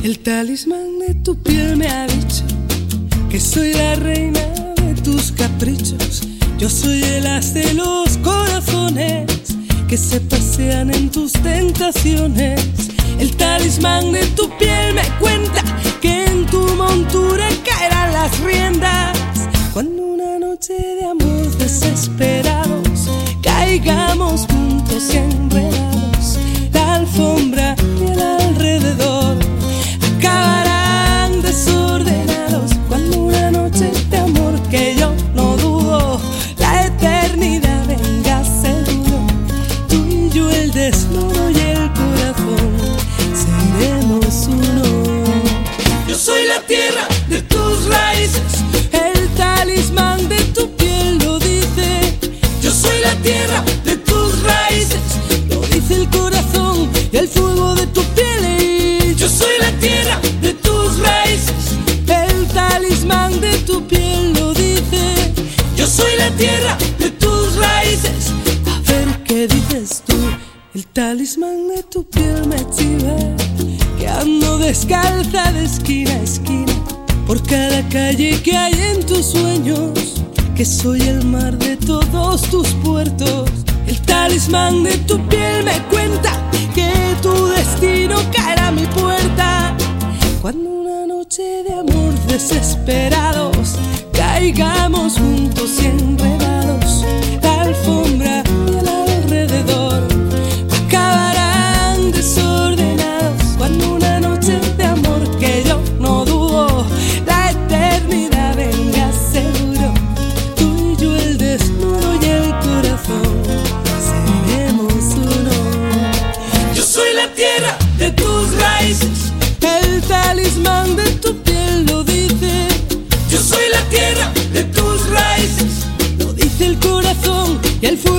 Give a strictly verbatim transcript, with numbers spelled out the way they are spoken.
El talismán de tu piel me ha dicho que soy la reina de tus caprichos. Yo soy el as de los corazones que se pasean en tus tentaciones. El talismán de tu piel me cuenta que en tu montura caerán las riendas cuando una noche de amor desesperados caigamos juntos y enredados. La alfombra y el alrededor acabarán desordenados cuando una noche de amor que yo no dudo la eternidad venga seguro. Tú y yo, el desnudo y el corazón, seremos uno. Yo soy la tierra de tus raíces, el talismán de tu piel lo dice. Yo soy la tierra de tus raíces, lo dice el corazón y el fuego de tu piel. Yo soy la tierra de tus raíces, el talismán de tu piel lo dice. Yo soy la tierra de tus raíces. A ver qué dices tú. El talismán de tu piel me chiva que ando descalza de esquina a esquina por cada calle que hay en tus sueños, que soy el mar de todos tus puertos. El talismán de tu piel me cuenta que tu destino caerá a mi puerta cuando una noche de amor desesperados caigamos juntos y enredados. La alfombra y el alrededor acabarán desordenados cuando una noche de amor que yo no dudo la eternidad venga seguro. Tú y yo, el desnudo y el corazón, seremos uno. Yo soy la tierra de tus raíces, el talismán de tu piel lo dice. Yo soy la tierra de tus raíces, lo dice el corazón y el fuego